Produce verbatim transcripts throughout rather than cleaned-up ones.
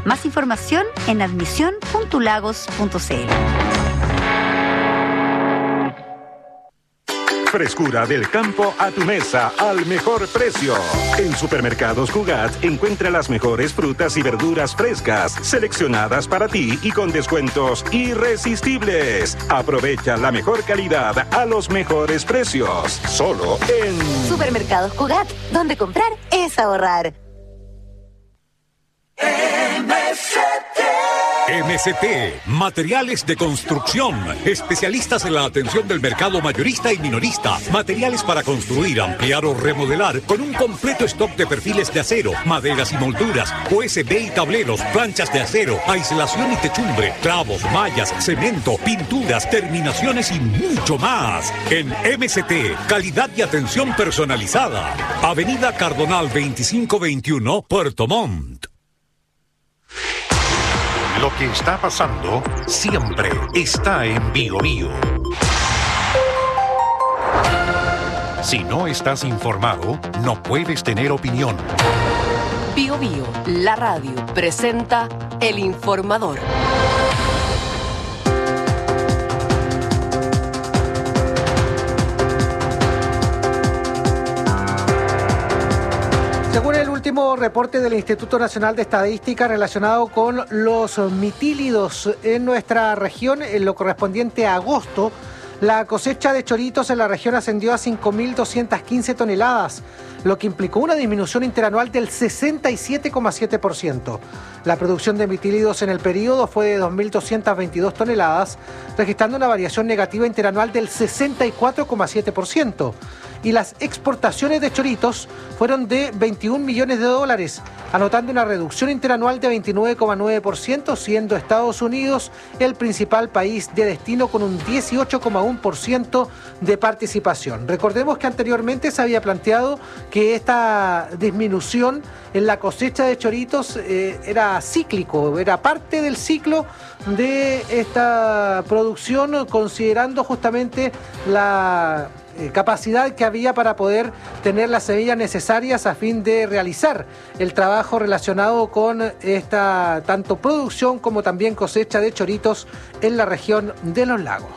Más información en admisión punto lagos punto c l. Frescura del campo a tu mesa al mejor precio. En Supermercados Cugat encuentra las mejores frutas y verduras frescas, seleccionadas para ti y con descuentos irresistibles. Aprovecha la mejor calidad a los mejores precios. Solo en Supermercados Cugat, donde comprar es ahorrar. M S T M S T, materiales de construcción, especialistas en la atención del mercado mayorista y minorista, materiales para construir, ampliar o remodelar, con un completo stock de perfiles de acero, maderas y molduras, U S B y tableros, planchas de acero, aislación y techumbre, clavos, mallas, cemento, pinturas, terminaciones y mucho más. En M S T, calidad y atención personalizada. Avenida Cardonal veinticinco veintiuno, Puerto Montt. Lo que está pasando siempre está en Bio Bio. Si no estás informado, no puedes tener opinión. Bio Bio, la radio, presenta El Informador. Según el último reporte del Instituto Nacional de Estadística relacionado con los mitílidos en nuestra región, en lo correspondiente a agosto, la cosecha de choritos en la región ascendió a cinco mil doscientas quince toneladas, lo que implicó una disminución interanual del sesenta y siete coma siete por ciento. La producción de mitílidos en el periodo fue de dos mil doscientas veintidós toneladas, registrando una variación negativa interanual del sesenta y cuatro coma siete por ciento. Y las exportaciones de choritos fueron de veintiún millones de dólares, anotando una reducción interanual de veintinueve coma nueve por ciento, siendo Estados Unidos el principal país de destino con un dieciocho coma uno por ciento de participación. Recordemos que anteriormente se había planteado que esta disminución en la cosecha de choritos eh, era cíclico, era parte del ciclo de esta producción, considerando justamente la capacidad que había para poder tener las semillas necesarias a fin de realizar el trabajo relacionado con esta tanto producción como también cosecha de choritos en la región de los lagos.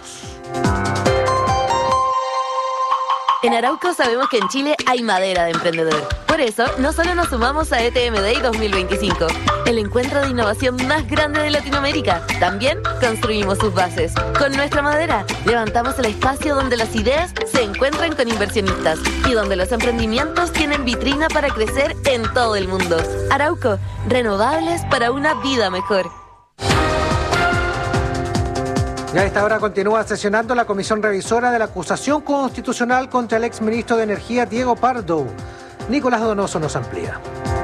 En Arauco sabemos que en Chile hay madera de emprendedor. Por eso, no solo nos sumamos a E T M Day dos mil veinticinco, el encuentro de innovación más grande de Latinoamérica, también construimos sus bases. Con nuestra madera, levantamos el espacio donde las ideas se encuentran con inversionistas y donde los emprendimientos tienen vitrina para crecer en todo el mundo. Arauco, renovables para una vida mejor. Y a esta hora continúa sesionando la comisión revisora de la acusación constitucional contra el exministro de Energía, Diego Pardo. Nicolás Donoso nos amplía.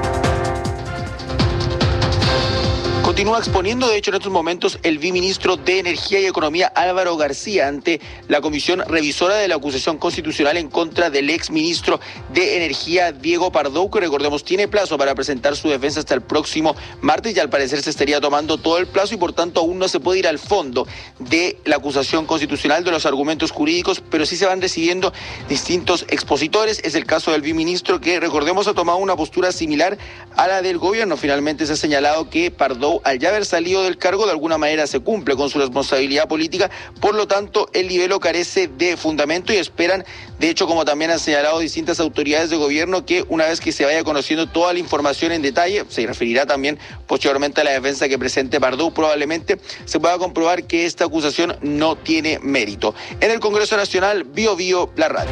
Continúa exponiendo, de hecho, en estos momentos el viceministro de Energía y Economía, Álvaro García, ante la comisión revisora de la acusación constitucional en contra del exministro de Energía, Diego Pardo, que recordemos tiene plazo para presentar su defensa hasta el próximo martes y al parecer se estaría tomando todo el plazo y por tanto aún no se puede ir al fondo de la acusación constitucional, de los argumentos jurídicos, pero sí se van recibiendo distintos expositores. Es el caso del viceministro que, recordemos, ha tomado una postura similar a la del gobierno. Finalmente se ha señalado que Pardo, al ya haber salido del cargo, de alguna manera se cumple con su responsabilidad política, por lo tanto el libelo carece de fundamento y esperan, de hecho, como también han señalado distintas autoridades de gobierno, que una vez que se vaya conociendo toda la información en detalle, se referirá también posteriormente a la defensa que presente Pardo, probablemente se pueda comprobar que esta acusación no tiene mérito. En el Congreso Nacional, Bio Bio, la radio.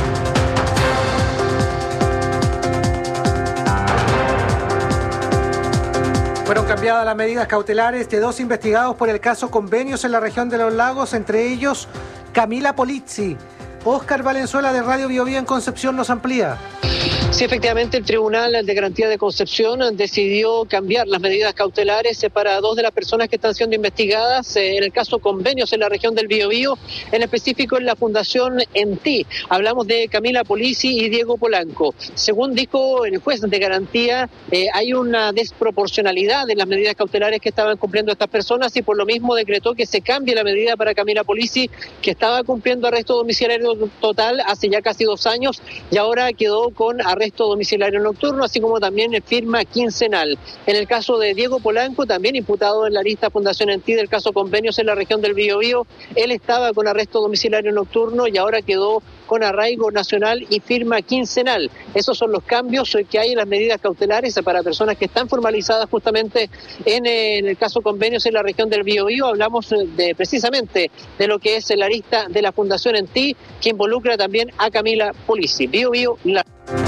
Fueron cambiadas las medidas cautelares de dos investigados por el caso Convenios en la región de los lagos, entre ellos Camila Polizzi. Óscar Valenzuela de Radio Bio Bio en Concepción nos amplía. Sí, efectivamente, el Tribunal de Garantía de Concepción decidió cambiar las medidas cautelares para dos de las personas que están siendo investigadas en el caso Convenios en la región del Biobío, en específico en la Fundación Enti. Hablamos de Camila Polizzi y Diego Polanco. Según dijo el juez de garantía, eh, hay una desproporcionalidad en las medidas cautelares que estaban cumpliendo estas personas y por lo mismo decretó que se cambie la medida para Camila Polizzi, que estaba cumpliendo arresto domiciliario total hace ya casi dos años y ahora quedó con arresto arresto domiciliario nocturno, así como también firma quincenal. En el caso de Diego Polanco, también imputado en la lista Fundación Enti del caso Convenios en la región del Biobío, él estaba con arresto domiciliario nocturno y ahora quedó con arraigo nacional y firma quincenal. Esos son los cambios que hay en las medidas cautelares para personas que están formalizadas justamente en, en el caso Convenios en la región del Biobío. Hablamos de precisamente de lo que es la lista de la Fundación Enti, que involucra también a Camila Polisi. Biobío, la...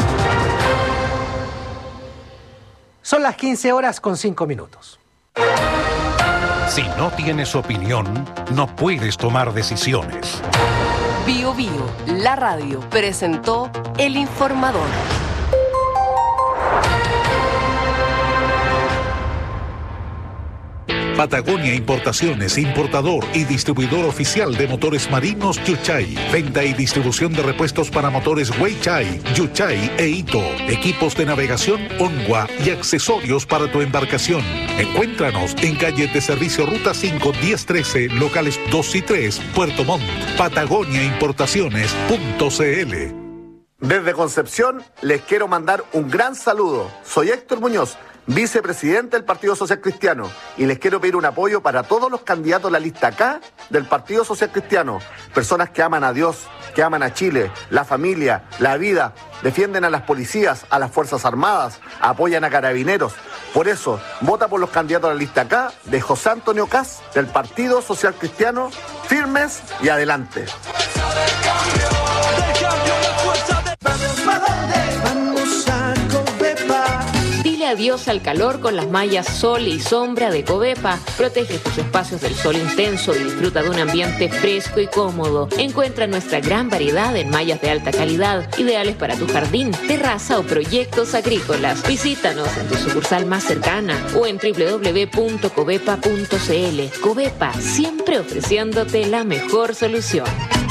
Son las quince horas con cinco minutos. Si no tienes opinión, no puedes tomar decisiones. Bio Bio, la radio, presentó El Informador. Patagonia Importaciones, importador y distribuidor oficial de motores marinos Yuchay. Venta y distribución de repuestos para motores Weichai, Yuchay e Ito. Equipos de navegación Onwa y accesorios para tu embarcación. Encuéntranos en calle de servicio Ruta cinco, diez trece, locales dos y tres, Puerto Montt. Patagonia Importaciones punto cl. Desde Concepción les quiero mandar un gran saludo. Soy Héctor Muñoz, vicepresidente del Partido Social Cristiano, y les quiero pedir un apoyo para todos los candidatos de la lista K del Partido Social Cristiano. Personas que aman a Dios, que aman a Chile, la familia, la vida, defienden a las policías, a las Fuerzas Armadas, apoyan a carabineros. Por eso, vota por los candidatos de la lista K de José Antonio Caz del Partido Social Cristiano, firmes y adelante. Dile adiós al calor con las mallas Sol y Sombra de Covepa. Protege tus espacios del sol intenso y disfruta de un ambiente fresco y cómodo. Encuentra nuestra gran variedad en mallas de alta calidad, ideales para tu jardín, terraza o proyectos agrícolas. Visítanos en tu sucursal más cercana o en doble u doble u doble u punto covepa punto cl. Covepa, siempre ofreciéndote la mejor solución.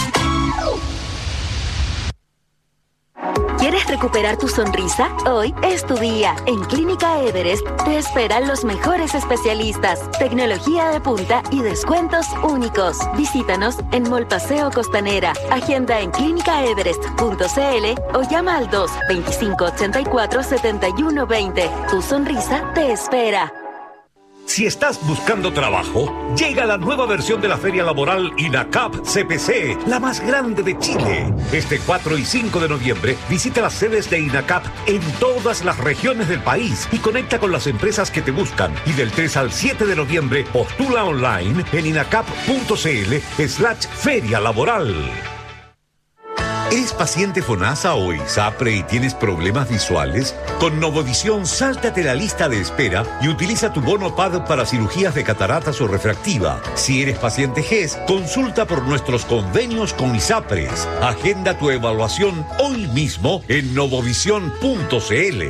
¿Quieres recuperar tu sonrisa? Hoy es tu día. En Clínica Everest te esperan los mejores especialistas, tecnología de punta y descuentos únicos. Visítanos en Mall Paseo Costanera. Agenda en clínica everest punto cl o llama al dos, veinticinco ochenta y cuatro, setenta y uno veinte. Tu sonrisa te espera. Si estás buscando trabajo, llega la nueva versión de la Feria Laboral INACAP C P C, la más grande de Chile. Este cuatro y cinco de noviembre, visita las sedes de INACAP en todas las regiones del país y conecta con las empresas que te buscan. Y del tres al siete de noviembre, postula online en inacap punto cl slash feria laboral. ¿Eres paciente FONASA o ISAPRE y tienes problemas visuales? Con Novovisión, sáltate la lista de espera y utiliza tu bono P A D para cirugías de cataratas o refractiva. Si eres paciente G E S, consulta por nuestros convenios con ISAPRES. Agenda tu evaluación hoy mismo en novovisión punto cl.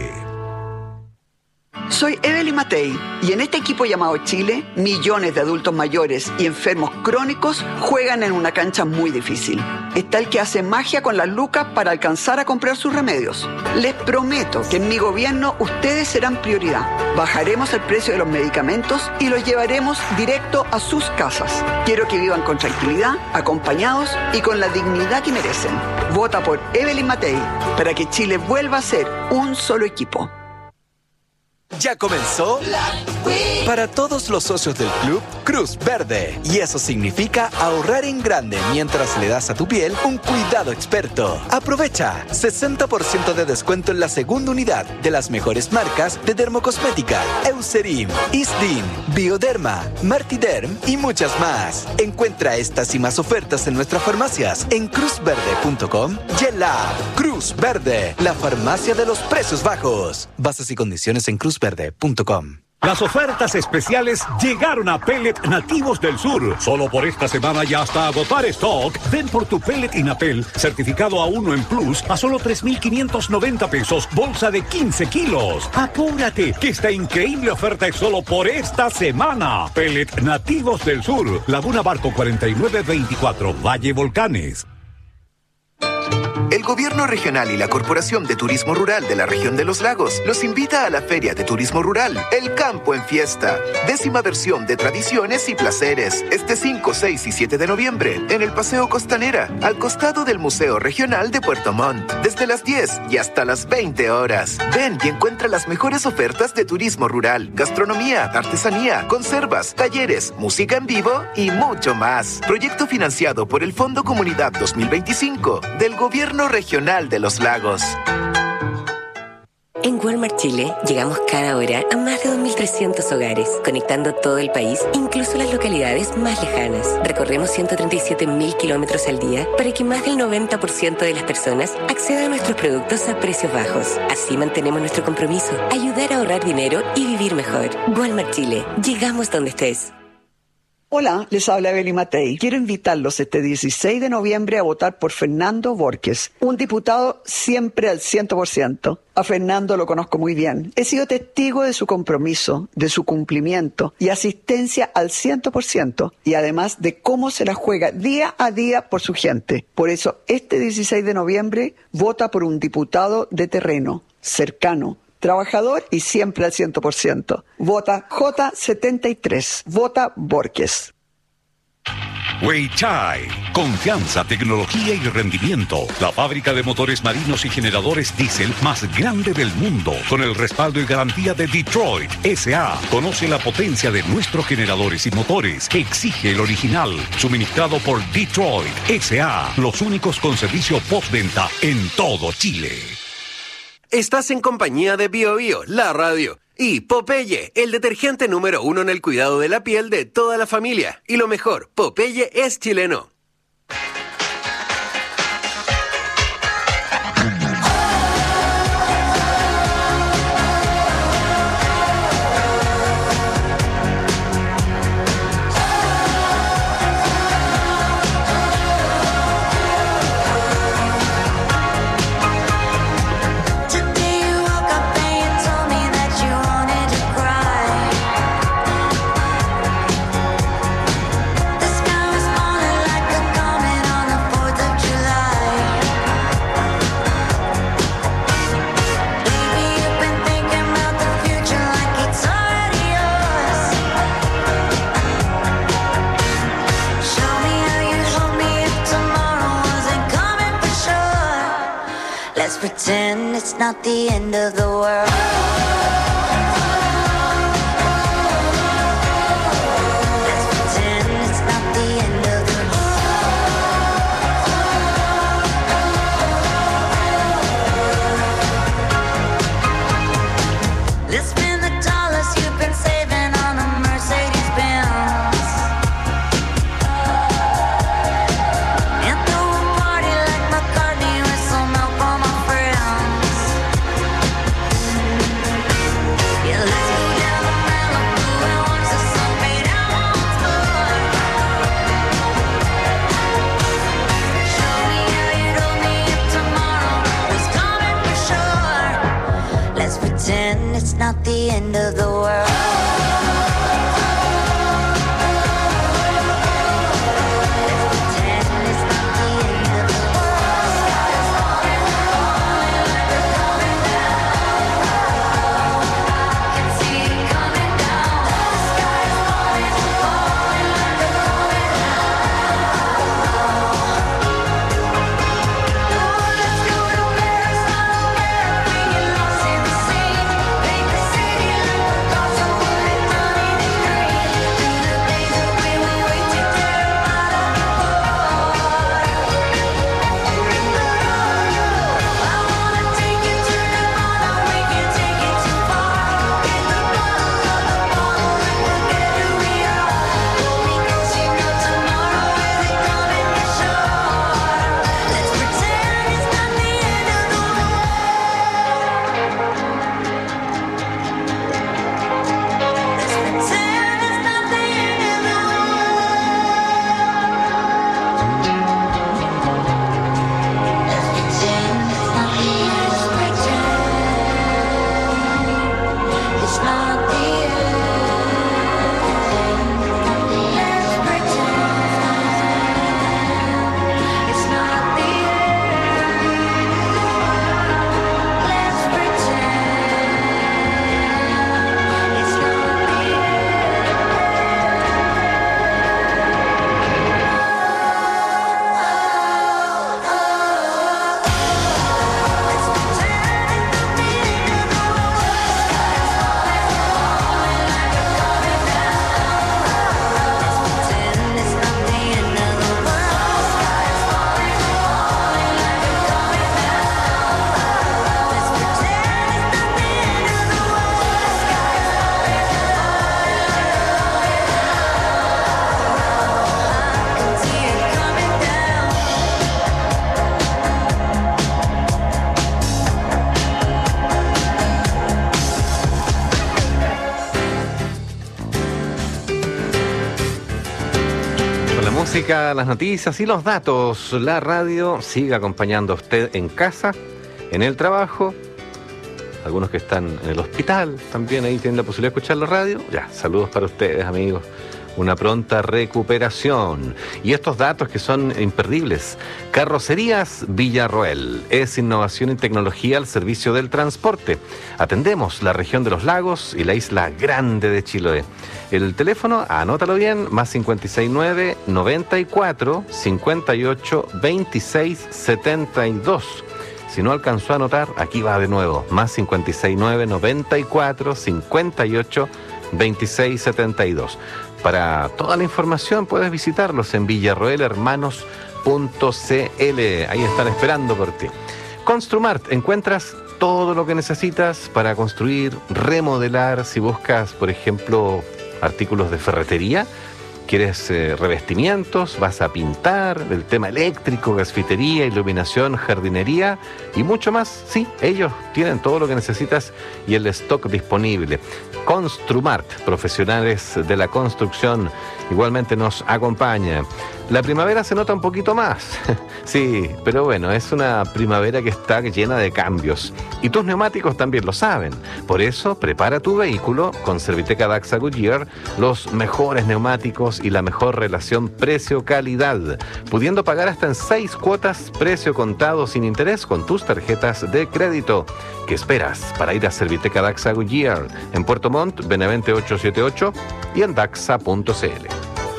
Soy Evelyn Matei y en este equipo llamado Chile, millones de adultos mayores y enfermos crónicos juegan en una cancha muy difícil. Está el que hace magia con las lucas para alcanzar a comprar sus remedios. Les prometo que en mi gobierno ustedes serán prioridad. Bajaremos el precio de los medicamentos y los llevaremos directo a sus casas. Quiero que vivan con tranquilidad, acompañados y con la dignidad que merecen. Vota por Evelyn Matei para que Chile vuelva a ser un solo equipo. Ya comenzó para todos los socios del club Cruz Verde. Y eso significa ahorrar en grande mientras le das a tu piel un cuidado experto. Aprovecha sesenta por ciento de descuento en la segunda unidad de las mejores marcas de dermocosmética, Eucerin, Isdin, Bioderma, Martiderm y muchas más. Encuentra estas y más ofertas en nuestras farmacias en cruz verde punto com y en la app Cruz Verde, la farmacia de los precios bajos. Bases y condiciones en cruz verde punto com. Las ofertas especiales llegaron a Pellet Nativos del Sur. Solo por esta semana y hasta agotar stock, ven por tu pellet Inapel, certificado A uno en Plus, a solo tres mil quinientos noventa pesos, bolsa de quince kilos. Apúrate, que esta increíble oferta es solo por esta semana. Pellet Nativos del Sur, Laguna Barco cuarenta y nueve veinticuatro, Valle Volcanes. El El Gobierno Regional y la Corporación de Turismo Rural de la Región de los Lagos los invita a la Feria de Turismo Rural, El Campo en Fiesta. Décima versión de tradiciones y placeres. Este cinco, seis y siete de noviembre, en el Paseo Costanera, al costado del Museo Regional de Puerto Montt. Desde las diez y hasta las veinte horas. Ven y encuentra las mejores ofertas de turismo rural, gastronomía, artesanía, conservas, talleres, música en vivo y mucho más. Proyecto financiado por el Fondo Comunidad dos mil veinticinco del Gobierno Regional de los Lagos. En Walmart Chile llegamos cada hora a más de dos mil trescientos hogares, conectando todo el país, incluso las localidades más lejanas. Recorremos ciento treinta y siete mil kilómetros al día para que más del noventa por ciento de las personas accedan a nuestros productos a precios bajos. Así mantenemos nuestro compromiso, ayudar a ahorrar dinero y vivir mejor. Walmart Chile, llegamos donde estés. Hola, les habla Beli Matei. Quiero invitarlos este dieciséis de noviembre a votar por Fernando Borges, un diputado siempre al cien por ciento. A Fernando lo conozco muy bien. He sido testigo de su compromiso, de su cumplimiento y asistencia al cien por ciento, y además de cómo se la juega día a día por su gente. Por eso, este dieciséis de noviembre, vota por un diputado de terreno, cercano, trabajador y siempre al cien por ciento. Vota J setenta y tres. Vota Borges. Weichai. Confianza, tecnología y rendimiento. La fábrica de motores marinos y generadores diésel más grande del mundo. Con el respaldo y garantía de Detroit S A. Conoce la potencia de nuestros generadores y motores. Exige el original. Suministrado por Detroit S A. Los únicos con servicio postventa en todo Chile. Estás en compañía de Bio Bio, la radio, y Popeye, el detergente número uno en el cuidado de la piel de toda la familia. Y lo mejor, Popeye es chileno. Pretend it's not the end of the world. It's not the end of the world. música, las noticias y los datos. La radio sigue acompañando a usted en casa, en el trabajo. Algunos que están en el hospital también ahí tienen la posibilidad de escuchar la radio. Ya, saludos para ustedes, amigos. Una pronta recuperación. Y estos datos que son imperdibles. Carrocerías Villarroel. Es innovación y tecnología al servicio del transporte. Atendemos la región de los lagos y la isla grande de Chiloé. El teléfono, anótalo bien, más cinco seis nueve, noventa y cuatro, cincuenta y ocho, veintiséis, setenta y dos. Si no alcanzó a anotar, aquí va de nuevo. Más cinco seis nueve, noventa y cuatro, cincuenta y ocho, veintiséis, setenta y dos. Para toda la información puedes visitarlos en villarroel hermanos punto c l. Ahí están esperando por ti. Construmart, encuentras todo lo que necesitas para construir, remodelar. Si buscas, por ejemplo, artículos de ferretería, quieres eh, revestimientos, vas a pintar, el tema eléctrico, gasfitería, iluminación, jardinería y mucho más. Sí, ellos tienen todo lo que necesitas y el stock disponible. Construmart, profesionales de la construcción, igualmente nos acompaña. La primavera se nota un poquito más, sí, pero bueno, es una primavera que está llena de cambios. Y tus neumáticos también lo saben. Por eso, prepara tu vehículo con Serviteca Daxa Goodyear, los mejores neumáticos y la mejor relación precio-calidad, pudiendo pagar hasta en seis cuotas, precio contado sin interés con tus tarjetas de crédito. ¿Qué esperas para ir a Serviteca Daxa Goodyear? En Puerto Montt, Benavente ochocientos setenta y ocho y en daxa punto c l.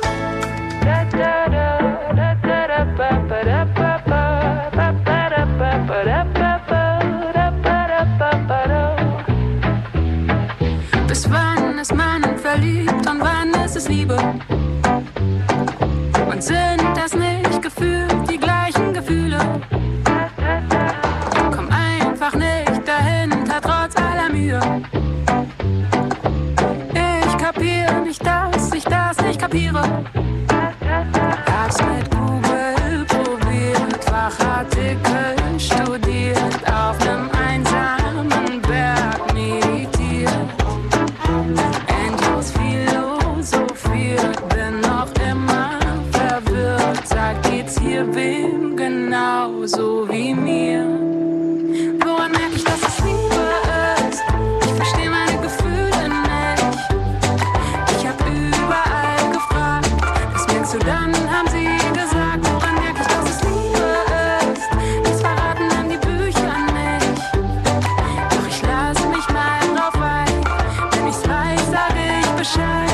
Bis wann ist man verliebt und wann ist es Liebe? Und sind das nicht gefühlt die gleichen Gefühle? Komm einfach nicht dahinter, trotz aller Mühe. Ich kapiere nicht, dass ich das nicht kapiere. Hab's mit Google probiert, Fachartikel studiert, auf nem einsamen Berg meditiert. Endlos philosophiert, bin noch immer verwirrt. Sagt, geht's hier wem genauso wie mir? Woran merk ich, dass es Liebe ist? Ich versteh meine Gefühle nicht. Ich hab überall gefragt, was merkst du dann, haben sie gesagt. Woran merk ich, dass es Liebe ist? Das verraten dann die Bücher nicht. Doch ich lass mich mal drauf ein. Wenn ich's weiß, sag ich Bescheid.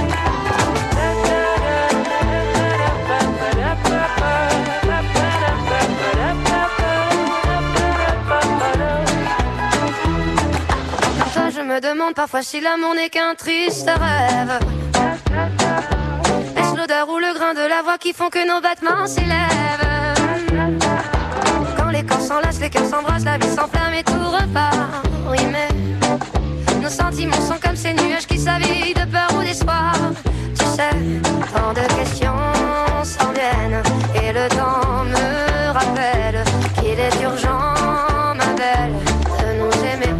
Je me demande parfois si l'amour n'est qu'un triste rêve. Est-ce l'odeur ou le grain de la voix qui font que nos battements s'élèvent? Quand les corps s'enlacent, les cœurs s'embrassent, la vie s'enflamme et tout repart. Oui mais nos sentiments sont comme ces nuages qui s'habillent de peur ou d'espoir. Tu sais, tant de questions s'en viennent et le temps me rappelle qu'il est urgent, ma belle, de nous aimer.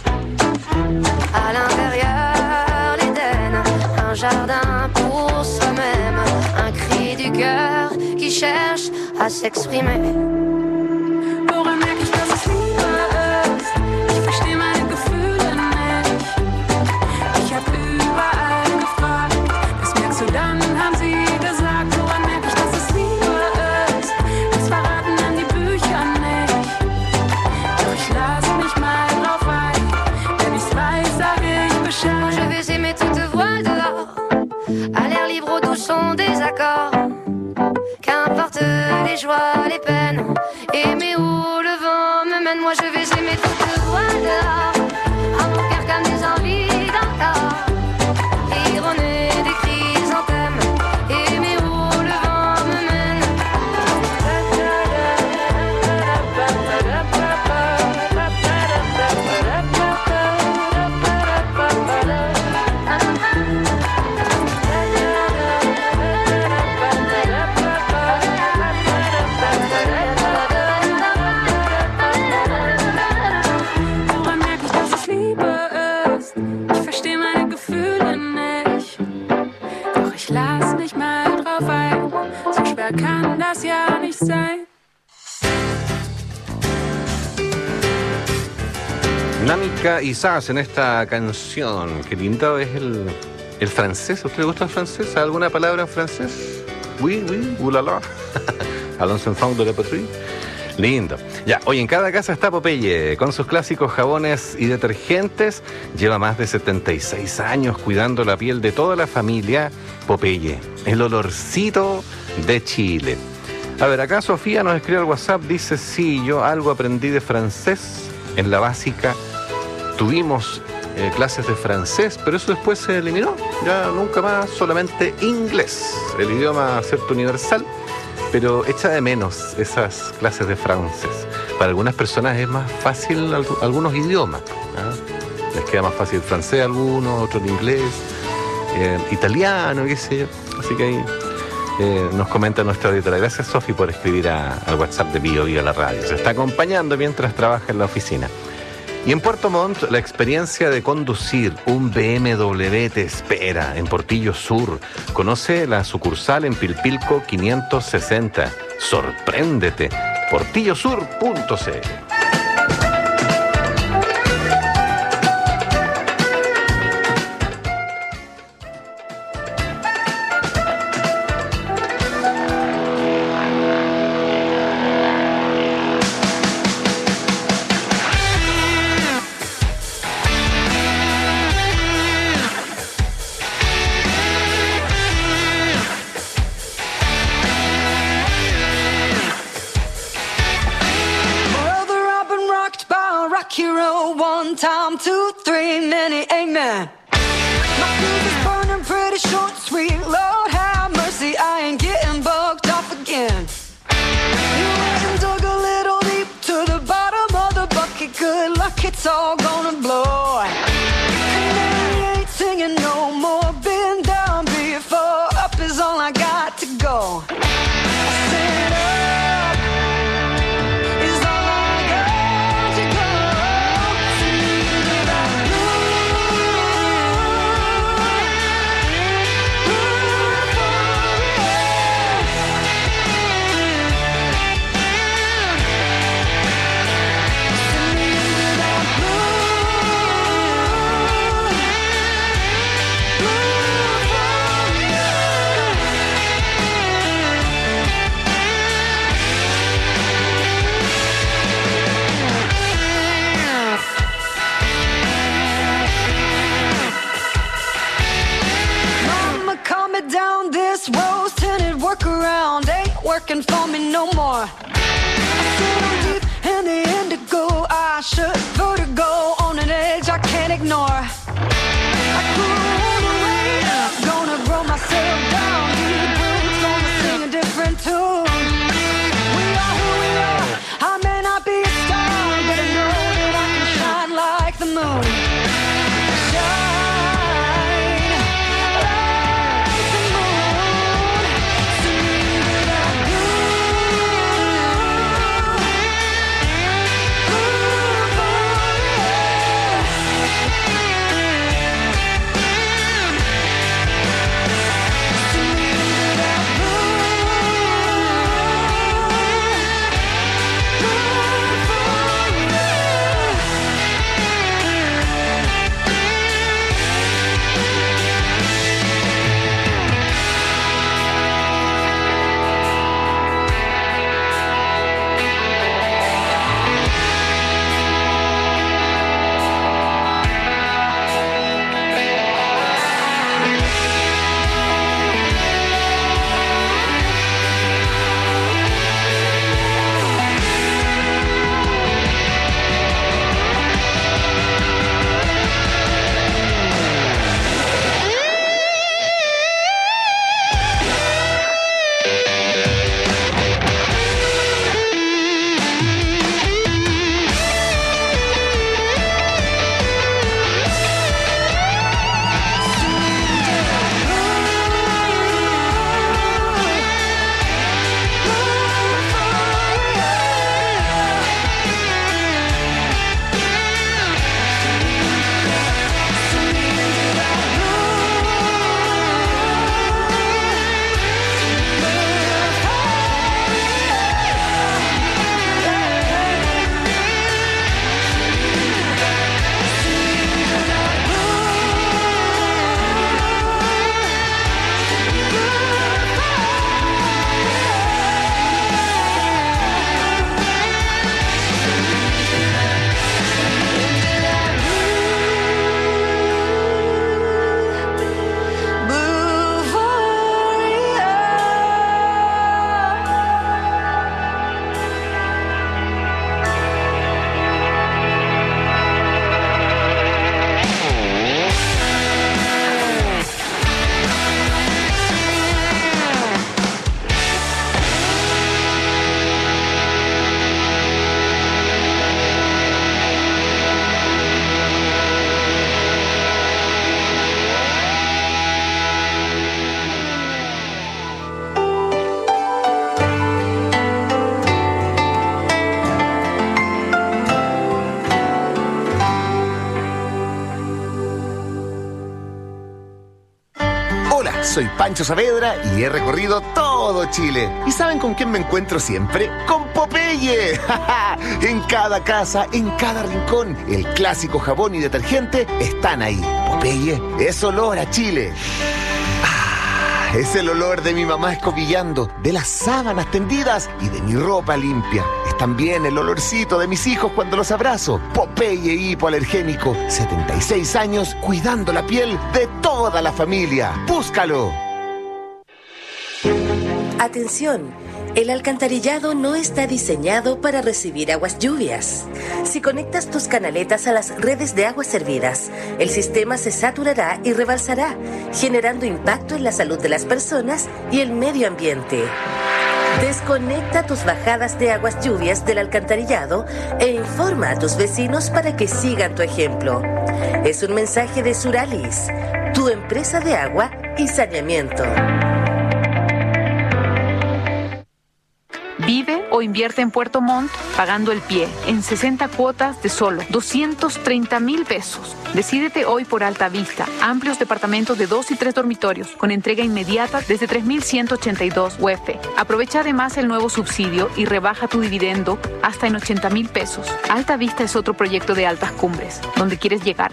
À l'intérieur, l'Éden, un jardin pour soi-même, un cri du cœur qui cherche à s'exprimer. Woran merk ich, dass es Liebe ist? Ich versteh meine Gefühle nicht. Ich hab überall gefragt, was merkst du dann, haben sie gesagt. Woran merk ich, dass es Liebe ist? Das verraten dann die Bücher nicht. Doch ich lass mich mal drauf ein. Wenn ich's weiß, sag ich Bescheid. Je vais aimer toute voile dehors, à l'air libre au doux son des accords. Qu'importe les joies, les peines, aimer où le vent me mène. Moi je vais aimer toute voile dehors, à mon cœur comme des envies d'encore. Ironer des chrysanthèmes, aimer où le vent me mène. besser kann das ja nicht sein. Namika y Sass en esta canción. Qué lindo es el, el francés. ¿A usted le gusta el francés? ¿Alguna palabra en francés? Oui, oui, oulala. Allons enfants de la patrie. Lindo. Ya, hoy en cada casa está Popeye, con sus clásicos jabones y detergentes. Lleva más de setenta y seis años cuidando la piel de toda la familia. Popeye, el olorcito de Chile. A ver, acá Sofía nos escribe al WhatsApp, dice, sí, yo algo aprendí de francés en la básica. Tuvimos eh, clases de francés, pero eso después se eliminó. Ya nunca más, solamente inglés, el idioma cierto universal. Pero echa de menos esas clases de francés. Para algunas personas es más fácil algunos idiomas, ¿eh? Les queda más fácil el francés a algunos, otro el inglés, eh, italiano, qué sé yo. Así que ahí eh, nos comenta nuestra auditora. Gracias, Sofi, por escribir a, al WhatsApp de Bio Bio a la radio. Se está acompañando mientras trabaja en la oficina. Y en Puerto Montt, la experiencia de conducir un B M W te espera en Portillo Sur. Conoce la sucursal en Pilpilco quinientos sesenta. Sorpréndete. portillo sur punto c l. Working for me no more. I sit deep in the indigo. I should vertigo on an edge I can't ignore. I grew away, gonna grow myself down. Deep roots, gonna sing a different tune. We are who we are. I may not be a star, but I know that I can shine like the moon. Soy Pancho Saavedra y he recorrido todo Chile. ¿Y saben con quién me encuentro siempre? ¡Con Popeye! En cada casa, en cada rincón, el clásico jabón y detergente están ahí. Popeye es olor a Chile. Es el olor de mi mamá escobillando, de las sábanas tendidas y de mi ropa limpia. Es también el olorcito de mis hijos cuando los abrazo. Popeye hipoalergénico, setenta y seis años cuidando la piel de toda la familia. ¡Búscalo! Atención. El alcantarillado no está diseñado para recibir aguas lluvias. Si conectas tus canaletas a las redes de aguas servidas, el sistema se saturará y rebalsará, generando impacto en la salud de las personas y el medio ambiente. Desconecta tus bajadas de aguas lluvias del alcantarillado e informa a tus vecinos para que sigan tu ejemplo. Es un mensaje de Suralis, tu empresa de agua y saneamiento. Vive o invierte en Puerto Montt pagando el pie en sesenta cuotas de solo doscientos treinta mil pesos. Decídete hoy por Alta Vista. Amplios departamentos de dos y tres dormitorios con entrega inmediata desde tres mil ciento ochenta y dos U F. Aprovecha además el nuevo subsidio y rebaja tu dividendo hasta en ochenta mil pesos. Alta Vista es otro proyecto de Altas Cumbres. ¿Dónde quieres llegar?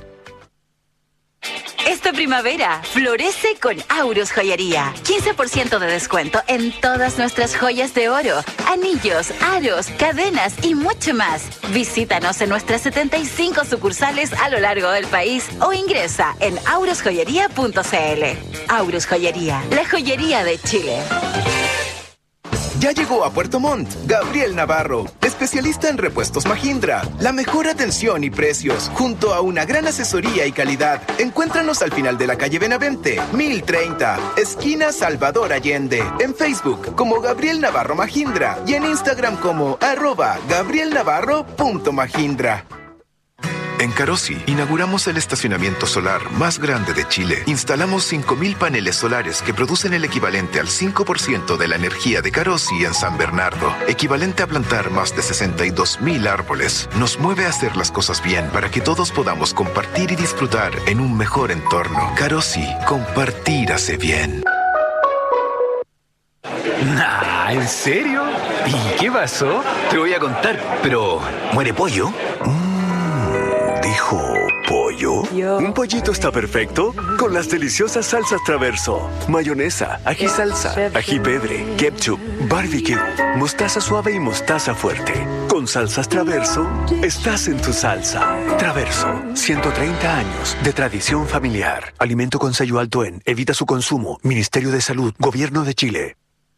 Esta primavera, florece con Aurus Joyería. quince por ciento de descuento en todas nuestras joyas de oro, anillos, aros, cadenas y mucho más. Visítanos en nuestras setenta y cinco sucursales a lo largo del país o ingresa en aurus joyería punto c l. Aurus Joyería, la joyería de Chile. Ya llegó a Puerto Montt Gabriel Navarro, especialista en repuestos Mahindra. La mejor atención y precios, junto a una gran asesoría y calidad. Encuéntranos al final de la calle Benavente, mil treinta, esquina Salvador Allende. En Facebook como Gabriel Navarro Mahindra y en Instagram como arroba gabrielnavarro punto mahindra. En Carosi, inauguramos el estacionamiento solar más grande de Chile. Instalamos cinco mil paneles solares que producen el equivalente al cinco por ciento de la energía de Carosi en San Bernardo, equivalente a plantar más de sesenta y dos mil árboles. Nos mueve a hacer las cosas bien para que todos podamos compartir y disfrutar en un mejor entorno. Carosi, compartir hace bien. Nah, ¿en serio? ¿Y qué pasó? Te voy a contar, pero ¿muere pollo? ¿Dijo pollo? Un pollito está perfecto con las deliciosas salsas Traverso. Mayonesa, ají salsa, ají pedre, ketchup, barbecue, mostaza suave y mostaza fuerte. Con salsas Traverso, estás en tu salsa. Traverso, ciento treinta años de tradición familiar. Alimento con sello alto en. Evita su consumo. Ministerio de Salud, Gobierno de Chile.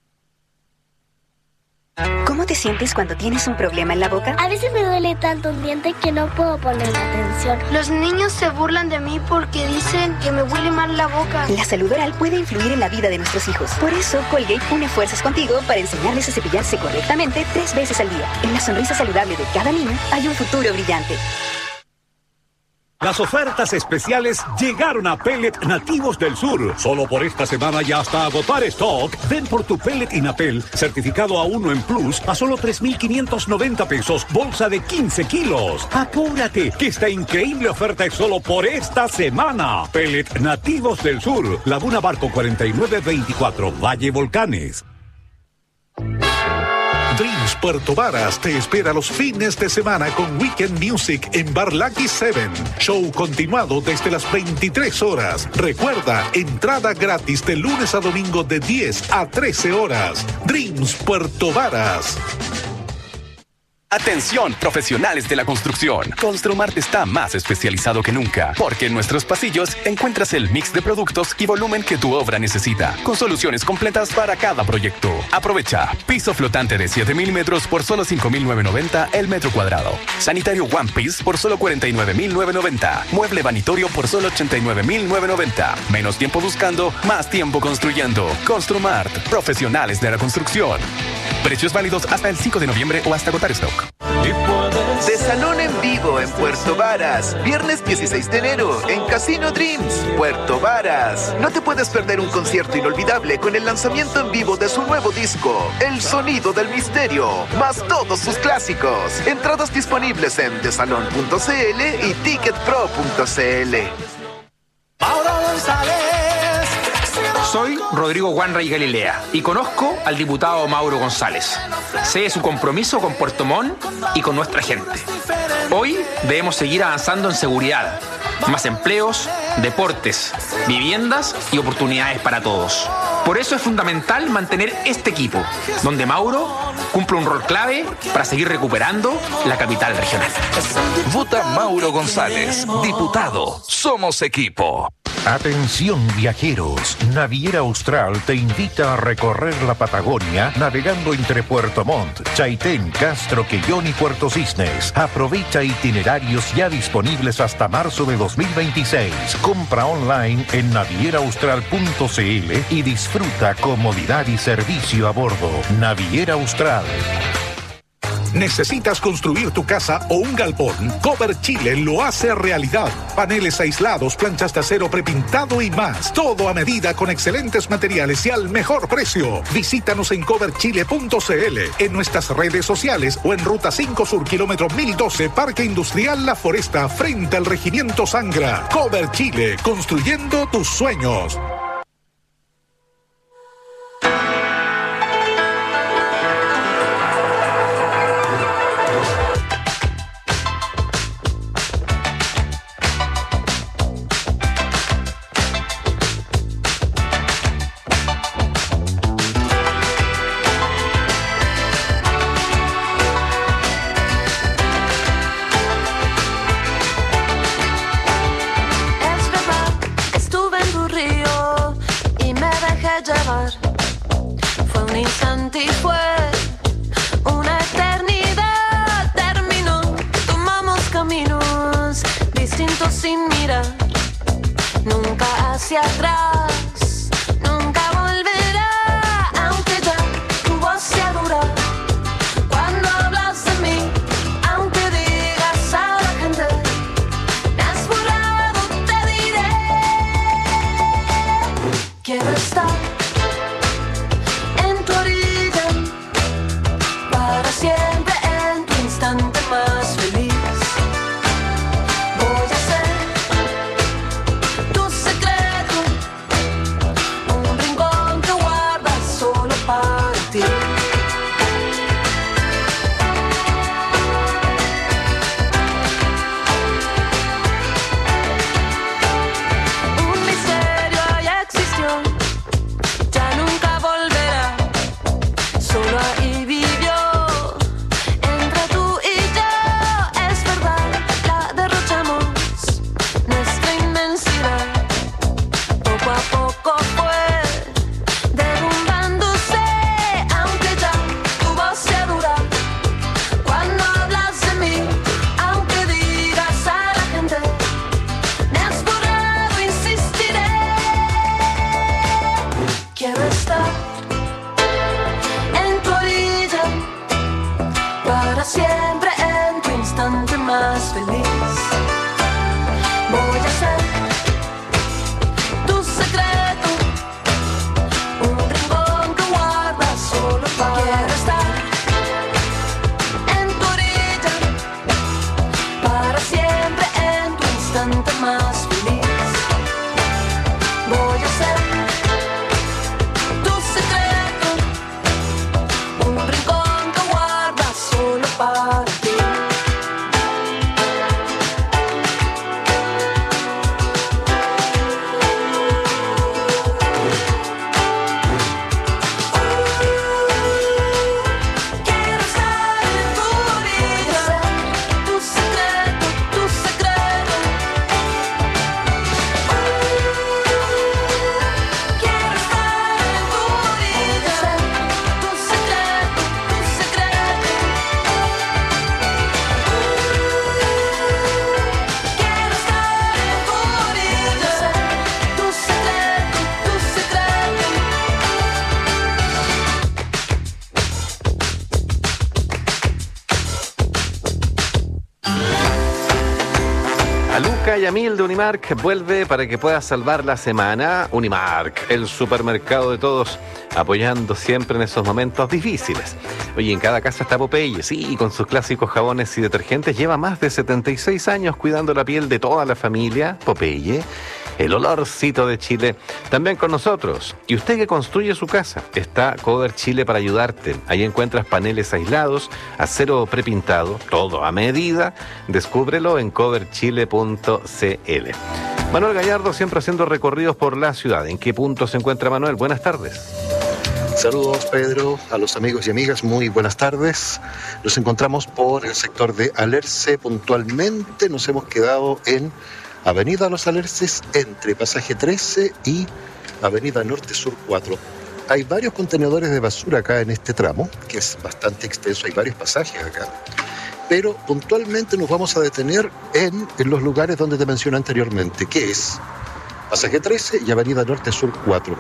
¿Cómo te sientes cuando tienes un problema en la boca? A veces me duele tanto un diente que no puedo poner atención. Los niños se burlan de mí porque dicen que me huele mal la boca. La salud oral puede influir en la vida de nuestros hijos. Por eso, Colgate une fuerzas contigo para enseñarles a cepillarse correctamente tres veces al día. En la sonrisa saludable de cada niño hay un futuro brillante. Las ofertas especiales llegaron a Pellet Nativos del Sur. Solo por esta semana y hasta agotar stock. Ven por tu pellet Inapel, certificado a uno en Plus, a solo tres mil quinientos noventa pesos, bolsa de quince kilos. Apúrate, que esta increíble oferta es solo por esta semana. Pellet Nativos del Sur, Laguna Barco cuarenta y nueve veinticuatro, Valle Volcanes. Dreams Puerto Varas te espera los fines de semana con Weekend Music en Bar Lucky Seven. Show continuado desde las veintitrés horas. Recuerda, entrada gratis de lunes a domingo de diez a trece horas. Dreams Puerto Varas. Atención, profesionales de la construcción. Construmart está más especializado que nunca, porque en nuestros pasillos encuentras el mix de productos y volumen que tu obra necesita, con soluciones completas para cada proyecto. Aprovecha. Piso flotante de siete mil metros por solo cinco mil novecientos noventa el metro cuadrado. Sanitario One Piece por solo cuarenta y nueve mil novecientos noventa. Mueble vanitorio por solo ochenta y nueve mil novecientos noventa. Menos tiempo buscando, más tiempo construyendo. Construmart, profesionales de la construcción. Precios válidos hasta el cinco de noviembre o hasta agotar stock. De Salón en Vivo en Puerto Varas. Viernes dieciséis de enero en Casino Dreams, Puerto Varas. No te puedes perder un concierto inolvidable con el lanzamiento en vivo de su nuevo disco, El Sonido del Misterio, más todos sus clásicos. Entradas disponibles en desalon punto c l y ticketpro punto c l. Mauro González. Soy Rodrigo Wanray Galilea y conozco al diputado Mauro González. Sé de su compromiso con Puerto Montt y con nuestra gente. Hoy debemos seguir avanzando en seguridad, más empleos, deportes, viviendas y oportunidades para todos. Por eso es fundamental mantener este equipo, donde Mauro cumple un rol clave para seguir recuperando la capital regional. Vota Mauro González, diputado. Somos equipo. Atención viajeros, Naviera Austral te invita a recorrer la Patagonia navegando entre Puerto Montt, Chaitén, Castro, Quellón y Puerto Cisnes. Aprovecha itinerarios ya disponibles hasta marzo de dos mil veintiséis. Compra online en naviera austral punto c l y disfruta comodidad y servicio a bordo. Naviera Austral. ¿Necesitas construir tu casa o un galpón? Cover Chile lo hace realidad. Paneles aislados, planchas de acero prepintado y más. Todo a medida con excelentes materiales y al mejor precio. Visítanos en cover chile punto c l, en nuestras redes sociales o en Ruta cinco Sur, kilómetro mil doce, Parque Industrial La Foresta, frente al Regimiento Sangra. Cover Chile, construyendo tus sueños. Hacia atrás, nunca volverá, aunque ya tu voz sea dura. Cuando hablas de mí, aunque digas a la gente, me has borrado, te diré. Quiero estar en tu orilla, para siempre en tu instante más feliz. Voy a ser siempre en tu instante más feliz. Voy a ser tu secreto, un rincón que guardas solo para. Quiero estar en tu orilla, para siempre en tu instante más feliz. Voy a ser tu secreto, un rincón que guardas solo para ti. Quiero estar en tu orilla, tu secreto, tu secreto. Quiero estar en tu orilla, tu secreto, tu secreto. Quiero estar en tu orilla, tu secreto, tu secreto. A Luca y a Mil de Unimark vuelve para que puedas salvar la semana. Unimark, el supermercado de todos, apoyando siempre en esos momentos difíciles. Oye, en cada casa está Popeye, sí, con sus clásicos jabones y detergentes. Lleva más de setenta y seis años cuidando la piel de toda la familia, Popeye. el olorcito de Chile, también con nosotros. Y usted que construye su casa, está Cover Chile para ayudarte. Ahí encuentras paneles aislados, acero prepintado, todo a medida. Descúbrelo en cover chile punto c l. Manuel Gallardo siempre haciendo recorridos por la ciudad. ¿En qué punto se encuentra Manuel? Buenas tardes. Saludos, Pedro, a los amigos y amigas, muy buenas tardes. Nos encontramos por el sector de Alerce. Puntualmente nos hemos quedado en Avenida Los Alerces, entre Pasaje trece y Avenida Norte Sur cuatro. Hay varios contenedores de basura acá en este tramo, que es bastante extenso, hay varios pasajes acá. Pero puntualmente nos vamos a detener en, en los lugares donde te mencioné anteriormente, que es Pasaje trece y Avenida Norte Sur cuatro.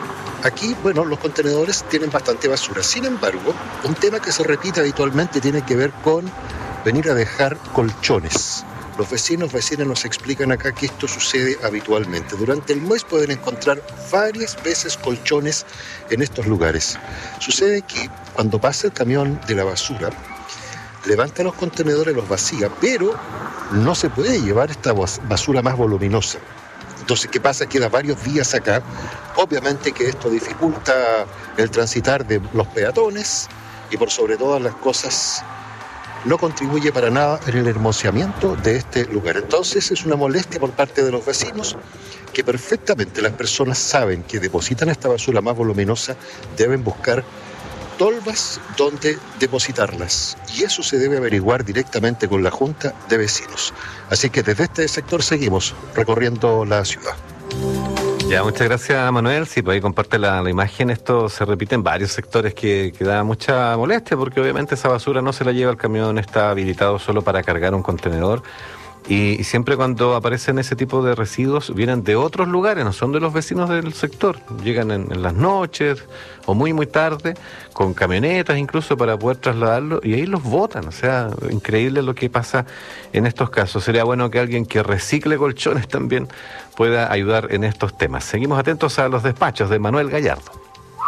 Aquí, bueno, los contenedores tienen bastante basura. Sin embargo, un tema que se repite habitualmente tiene que ver con venir a dejar colchones. Los vecinos, vecinas nos explican acá que esto sucede habitualmente. Durante el mes pueden encontrar varias veces colchones en estos lugares. Sucede que cuando pasa el camión de la basura, levanta los contenedores, los vacía, pero no se puede llevar esta basura más voluminosa. Entonces, ¿qué pasa? Queda varios días acá. Obviamente que esto dificulta el transitar de los peatones y por sobre todas las cosas no contribuye para nada en el hermoseamiento de este lugar. Entonces es una molestia por parte de los vecinos que perfectamente las personas saben que depositan esta basura más voluminosa, deben buscar tolvas donde depositarlas. Y eso se debe averiguar directamente con la Junta de Vecinos. Así que desde este sector seguimos recorriendo la ciudad. Ya, muchas gracias, Manuel. Sí, pues ahí comparte la, la imagen. Esto se repite en varios sectores que, que da mucha molestia porque obviamente esa basura no se la lleva el camión, está habilitado solo para cargar un contenedor. Y, y siempre cuando aparecen ese tipo de residuos vienen de otros lugares, no son de los vecinos del sector. Llegan en, en las noches o muy muy tarde con camionetas incluso para poder trasladarlo y ahí los botan. O sea, increíble lo que pasa en estos casos. Sería bueno que alguien que recicle colchones también pueda ayudar en estos temas. Seguimos atentos a los despachos de Manuel Gallardo.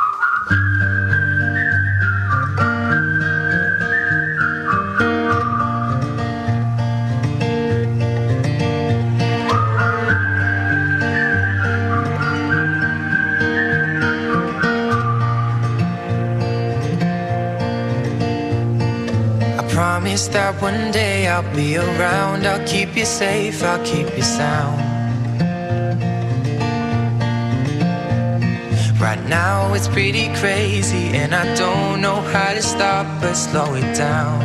Promise that one day I'll be around. I'll keep you safe, I'll keep you sound. Right now it's pretty crazy and I don't know how to stop but slow it down.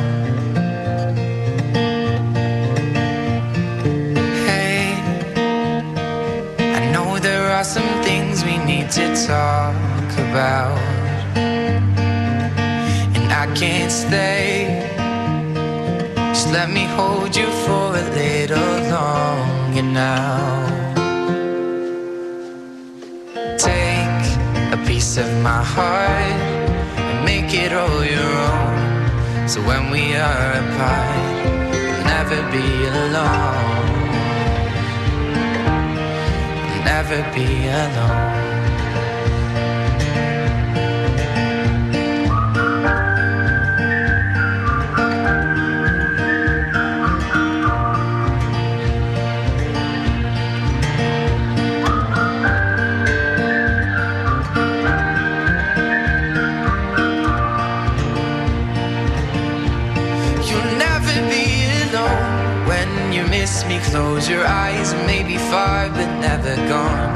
Hey, I know there are some things we need to talk about, and I can't stay. Just let me hold you for a little longer now. Take a piece of my heart and make it all your own. So when we are apart, you'll never be alone. You'll never be alone. Me, close your eyes and maybe far but never gone.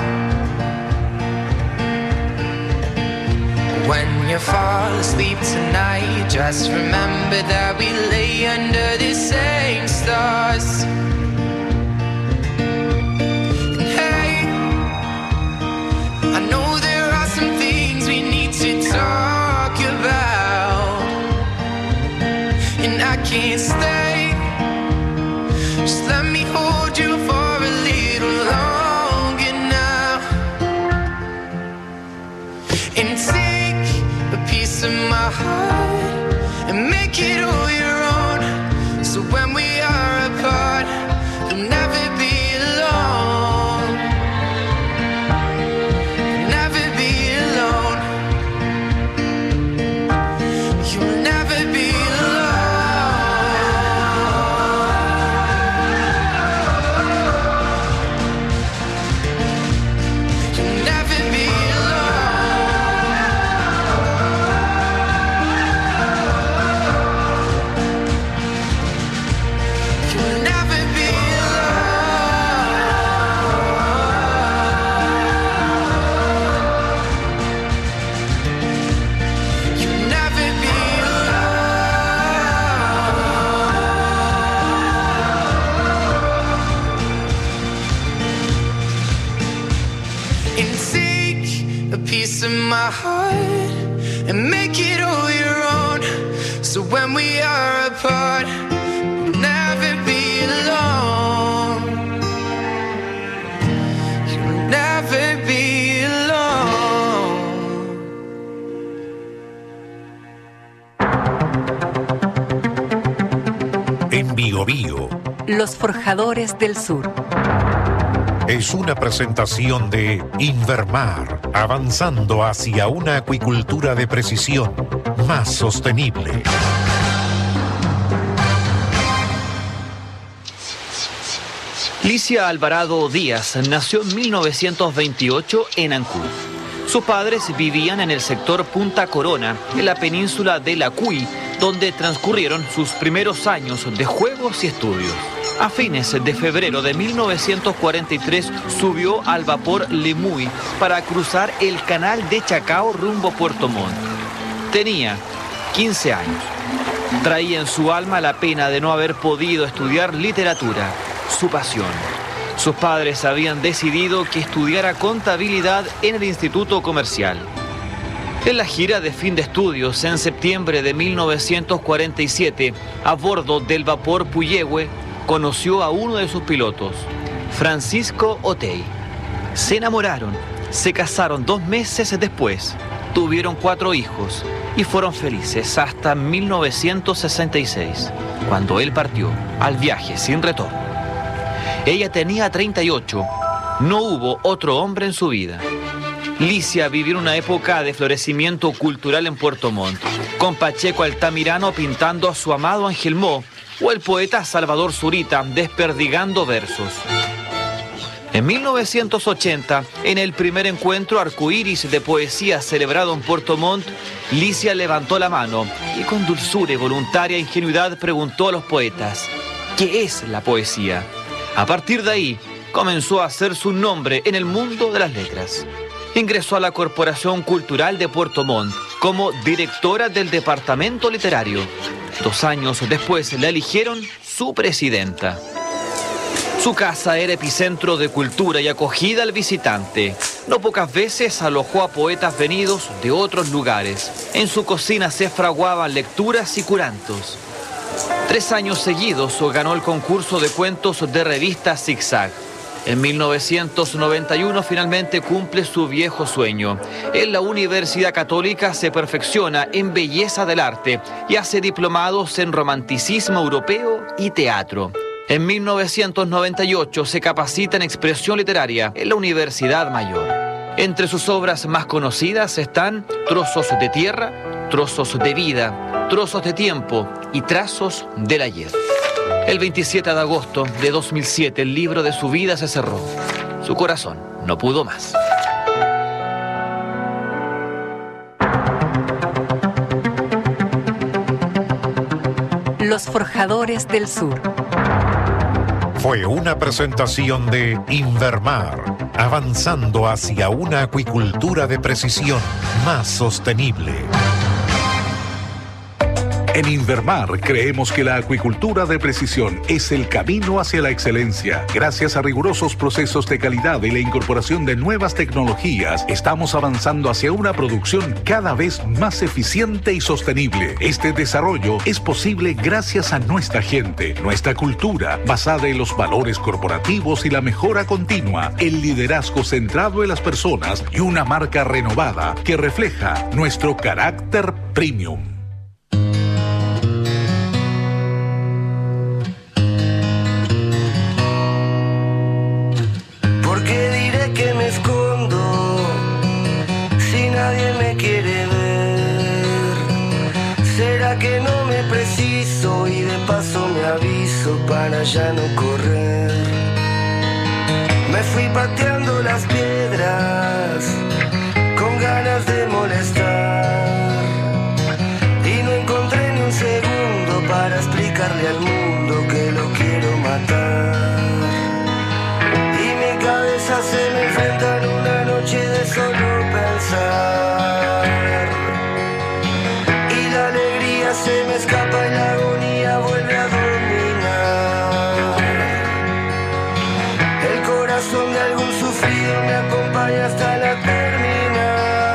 When you fall asleep tonight, just remember that we lay under the same stars. And hey, I know there are some things we need to talk about, and I can't stay. Just let me hold you for a little longer now, and take a piece of my heart and make it all your own. So when we are apart, you'll never be alone. You'll never be alone. You'll never be alone. piece of my heart and make it all your own. So when we are apart, you'll never be alone. You'll never be alone. En Bio Bio. Los Forjadores del Sur. Es una presentación de Invermar, avanzando hacia una acuicultura de precisión más sostenible. Licia Alvarado Díaz nació en mil novecientos veintiocho en Ancud. Sus padres vivían en el sector Punta Corona, en la península de La Cuy, donde transcurrieron sus primeros años de juegos y estudios. A fines de febrero de mil novecientos cuarenta y tres subió al vapor Lemuy para cruzar el canal de Chacao rumbo a Puerto Montt. Tenía quince años. Traía en su alma la pena de no haber podido estudiar literatura, su pasión. Sus padres habían decidido que estudiara contabilidad en el Instituto Comercial. En la gira de fin de estudios en septiembre de mil novecientos cuarenta y siete, a bordo del vapor Puyehue, conoció a uno de sus pilotos, Francisco Otey. Se enamoraron, se casaron dos meses después, tuvieron cuatro hijos y fueron felices hasta mil novecientos sesenta y seis, cuando él partió al viaje sin retorno. Ella tenía treinta y ocho, no hubo otro hombre en su vida. Licia vivió una época de florecimiento cultural en Puerto Montt, con Pacheco Altamirano pintando a su amado Angelmó, o el poeta Salvador Zurita desperdigando versos. En mil novecientos ochenta, en el primer encuentro arcoíris de poesía celebrado en Puerto Montt, Licia levantó la mano y con dulzura y voluntaria ingenuidad preguntó a los poetas, ¿qué es la poesía? A partir de ahí, comenzó a hacer su nombre en el mundo de las letras. Ingresó a la Corporación Cultural de Puerto Montt como directora del departamento literario. Dos años después la eligieron su presidenta. Su casa era epicentro de cultura y acogida al visitante. No pocas veces alojó a poetas venidos de otros lugares. En su cocina se fraguaban lecturas y curantos. Tres años seguidos ganó el concurso de cuentos de revista Zigzag. En mil novecientos noventa y uno finalmente cumple su viejo sueño. En la Universidad Católica se perfecciona en belleza del arte y hace diplomados en romanticismo europeo y teatro. En mil novecientos noventa y ocho se capacita en expresión literaria en la Universidad Mayor. Entre sus obras más conocidas están Trozos de tierra, Trozos de vida, Trozos de tiempo y Trazos del ayer. El veintisiete de agosto de dos mil siete el libro de su vida se cerró. Su corazón no pudo más. Los Forjadores del Sur. Fue una presentación de Invermar, avanzando hacia una acuicultura de precisión más sostenible. En Invermar creemos que la acuicultura de precisión es el camino hacia la excelencia. Gracias a rigurosos procesos de calidad y la incorporación de nuevas tecnologías, estamos avanzando hacia una producción cada vez más eficiente y sostenible. Este desarrollo es posible gracias a nuestra gente, nuestra cultura, basada en los valores corporativos y la mejora continua, el liderazgo centrado en las personas y una marca renovada que refleja nuestro carácter premium. Que no me preciso y de paso me aviso para ya no correr. Me fui pateando las piedras con ganas de molestar y no encontré ni un segundo para explicarle al mundo que lo quiero matar. Y mi cabeza se me enfrenta en una noche de solo pensar. Se me escapa y la agonía vuelve a dominar. El corazón de algún sufrido me acompaña hasta la terminal.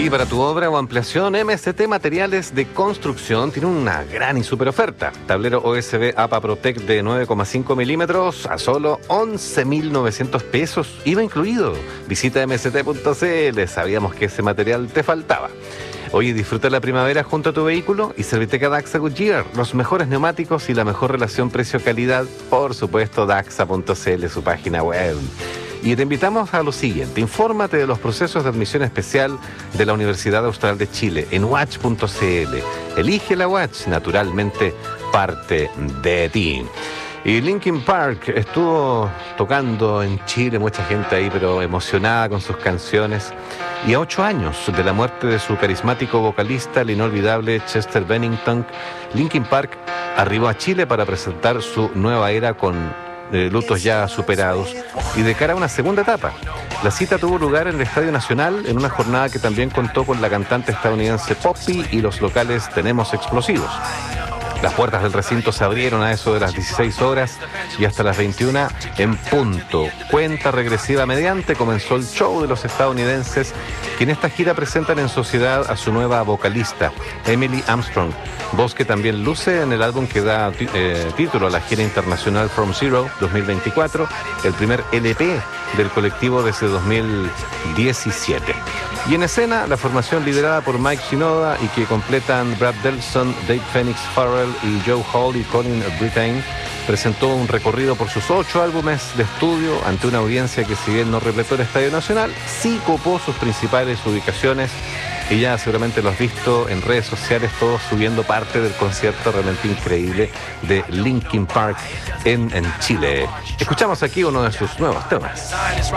Y para tu obra o ampliación, M S T Materiales de Construcción tiene una gran y super oferta. Tablero O S B A P A Protec de nueve coma cinco milímetros a solo once mil novecientos pesos, I V A incluido. Visita m s t punto c l, sabíamos que ese material te faltaba. Oye, disfruta la primavera junto a tu vehículo y Serviteca Daxa Goodyear, los mejores neumáticos y la mejor relación precio-calidad, por supuesto, daxa punto c l, su página web. Y te invitamos a lo siguiente: infórmate de los procesos de admisión especial de la Universidad Austral de Chile en watch punto c l. Elige la Watch, naturalmente parte de ti. Y Linkin Park estuvo tocando en Chile, mucha gente ahí, pero emocionada con sus canciones. Y a ocho años de la muerte de su carismático vocalista, el inolvidable Chester Bennington, Linkin Park arribó a Chile para presentar su nueva era con eh, lutos ya superados y de cara a una segunda etapa. La cita tuvo lugar en el Estadio Nacional en una jornada que también contó con la cantante estadounidense Poppy y los locales Tenemos Explosivos. Las puertas del recinto se abrieron a eso de las dieciséis horas y hasta las veintiuna en punto. Cuenta regresiva mediante comenzó el show de los estadounidenses, que en esta gira presentan en sociedad a su nueva vocalista, Emily Armstrong, voz que también luce en el álbum que da eh, título a la gira internacional From Zero dos mil veinticuatro, el primer L P del colectivo desde dos mil diecisiete. Y en escena, la formación liderada por Mike Shinoda y que completan Brad Delson, Dave Phoenix Farrell y Joe Hall y Colin Brittain, presentó un recorrido por sus ocho álbumes de estudio ante una audiencia que, si bien no repletó el Estadio Nacional, sí copó sus principales ubicaciones, y ya seguramente lo has visto en redes sociales, todos subiendo parte del concierto realmente increíble de Linkin Park en, en Chile. Escuchamos aquí uno de sus nuevos temas.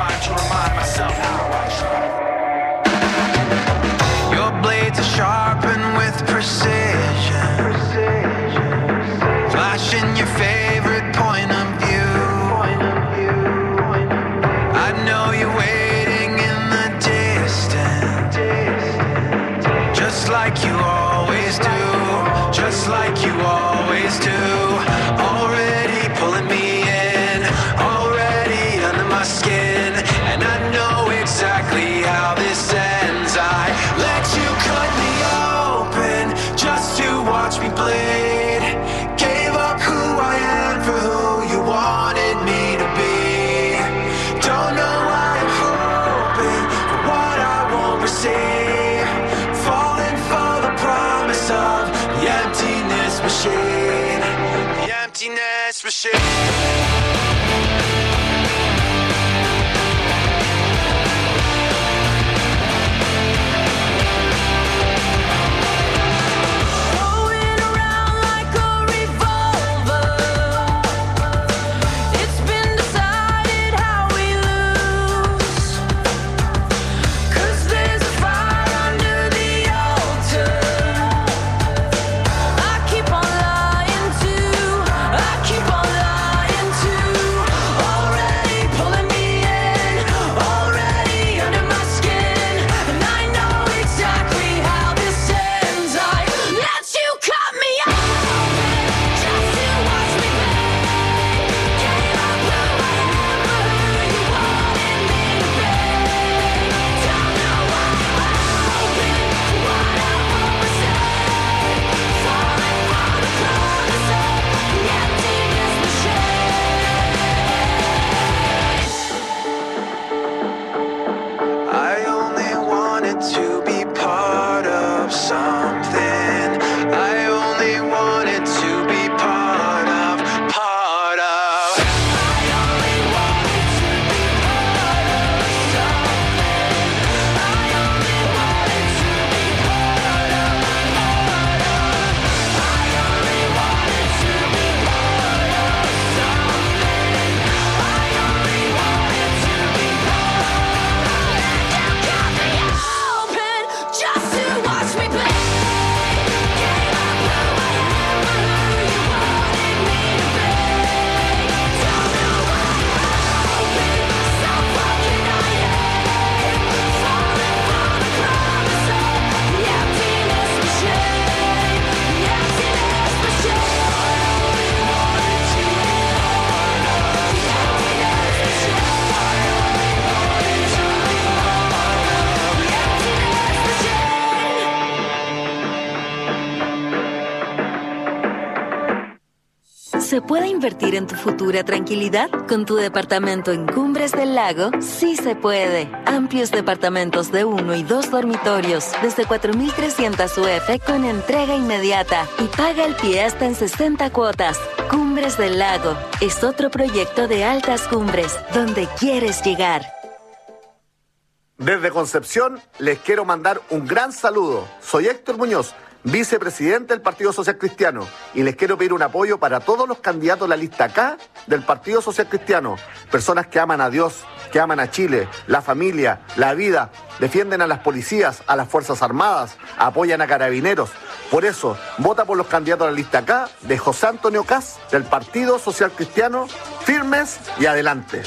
Your blades are sharpened with precision, flashing your favorite point of view. I know you're waiting in the distance, just like you always do, just like you always do. Already pulling me in, already under my skin, and I know exactly how this ends. I let you cut me open just to watch me bleed. Gave up who I am. ¿Se puede invertir en tu futura tranquilidad? Con tu departamento en Cumbres del Lago, sí se puede. Amplios departamentos de uno y dos dormitorios, desde cuatro mil trescientos U F con entrega inmediata y paga el pie hasta en sesenta cuotas. Cumbres del Lago es otro proyecto de Altas Cumbres, donde quieres llegar. Desde Concepción les quiero mandar un gran saludo. Soy Héctor Muñoz, vicepresidente del Partido Social Cristiano, y les quiero pedir un apoyo para todos los candidatos de la lista K del Partido Social Cristiano. Personas que aman a Dios, que aman a Chile, la familia, la vida, defienden a las policías, a las Fuerzas Armadas, apoyan a carabineros. Por eso, vota por los candidatos de la lista K de José Antonio Caz del Partido Social Cristiano, firmes y adelante.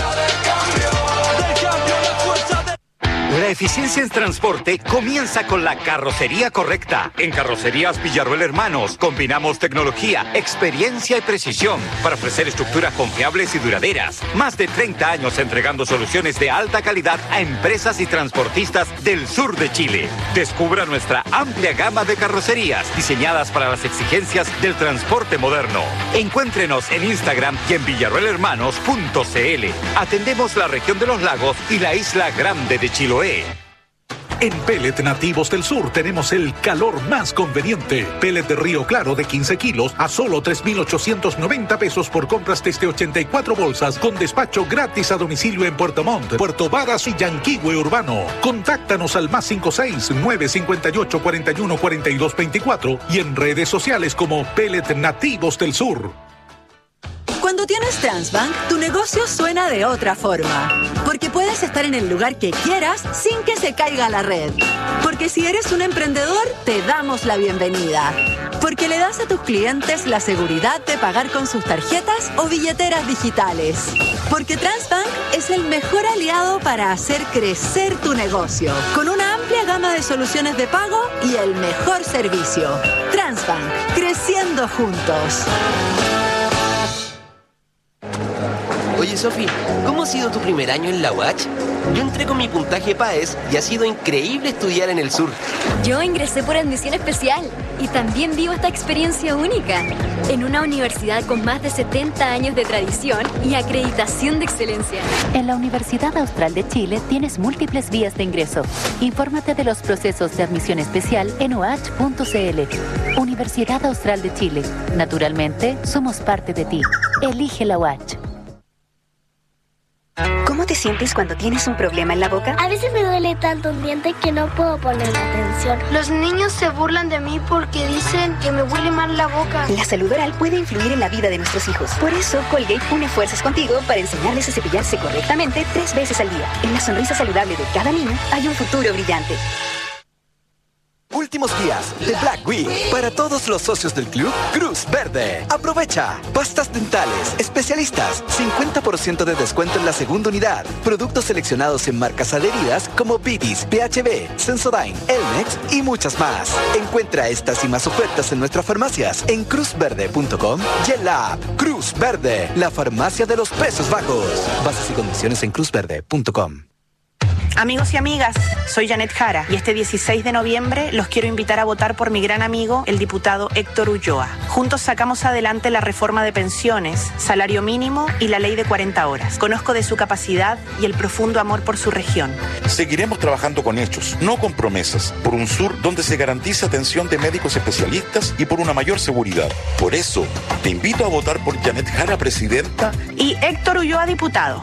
La eficiencia en transporte comienza con la carrocería correcta. En Carrocerías Villarroel Hermanos combinamos tecnología, experiencia y precisión para ofrecer estructuras confiables y duraderas. Más de treinta años entregando soluciones de alta calidad a empresas y transportistas del sur de Chile. Descubra nuestra amplia gama de carrocerías diseñadas para las exigencias del transporte moderno. Encuéntrenos en Instagram y en villarroel hermanos punto c l. Atendemos la región de los lagos y la isla grande de Chiloé. En Pellet Nativos del Sur tenemos el calor más conveniente. Pellet de Río Claro de quince kilos a solo tres mil ochocientos noventa pesos por compras desde ochenta y cuatro bolsas con despacho gratis a domicilio en Puerto Montt, Puerto Varas y Yanquihue Urbano. Contáctanos al más cinco seis nueve cinco ocho cuarenta y uno cuarenta y dos veinticuatro y en redes sociales como Pellet Nativos del Sur. Cuando tienes Transbank, tu negocio suena de otra forma. Porque puedes estar en el lugar que quieras sin que se caiga la red. Porque si eres un emprendedor, te damos la bienvenida. Porque le das a tus clientes la seguridad de pagar con sus tarjetas o billeteras digitales. Porque Transbank es el mejor aliado para hacer crecer tu negocio. Con una amplia gama de soluciones de pago y el mejor servicio. Transbank, creciendo juntos. Oye, Sofi, ¿cómo ha sido tu primer año en la U A C? Yo entré con mi puntaje PAES y ha sido increíble estudiar en el sur. Yo ingresé por admisión especial y también vivo esta experiencia única en una universidad con más de setenta años de tradición y acreditación de excelencia. En la Universidad Austral de Chile tienes múltiples vías de ingreso. Infórmate de los procesos de admisión especial en u a c punto c l. Universidad Austral de Chile. Naturalmente, somos parte de ti. Elige la U A C. ¿Cómo te sientes cuando tienes un problema en la boca? A veces me duele tanto un diente que no puedo poner atención. Los niños se burlan de mí porque dicen que me huele mal la boca. La salud oral puede influir en la vida de nuestros hijos. Por eso, Colgate une fuerzas contigo para enseñarles a cepillarse correctamente tres veces al día. En la sonrisa saludable de cada niño hay un futuro brillante. Últimos días de Black Week para todos los socios del club Cruz Verde. Aprovecha. Pastas dentales, especialistas, cincuenta por ciento de descuento en la segunda unidad. Productos seleccionados en marcas adheridas como Vitis, P H B, Sensodyne, Elmex y muchas más. Encuentra estas y más ofertas en nuestras farmacias en cruz verde punto com y en la app Cruz Verde, la farmacia de los precios bajos. Bases y condiciones en cruz verde punto com. Amigos y amigas, soy Janet Jara y este dieciséis de noviembre los quiero invitar a votar por mi gran amigo, el diputado Héctor Ulloa. Juntos sacamos adelante la reforma de pensiones, salario mínimo y la ley de cuarenta horas. Conozco de su capacidad y el profundo amor por su región. Seguiremos trabajando con hechos, no con promesas, por un sur donde se garantiza atención de médicos especialistas y por una mayor seguridad. Por eso, te invito a votar por Janet Jara, presidenta, y Héctor Ulloa, diputado.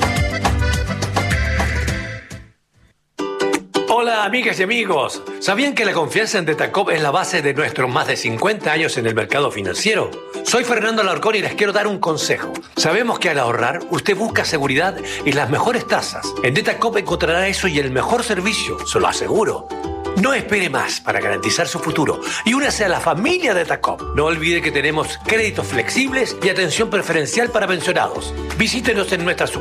Hola amigas y amigos, ¿sabían que la confianza en Detacop es la base de nuestros más de cincuenta años en el mercado financiero? Soy Fernando Alarcón y les quiero dar un consejo. Sabemos que al ahorrar usted busca seguridad y las mejores tasas. En Detacop encontrará eso y el mejor servicio, se lo aseguro. No espere más para garantizar su futuro y únase a la familia de Detacop. No olvide que tenemos créditos flexibles y atención preferencial para pensionados. Visítenos en nuestras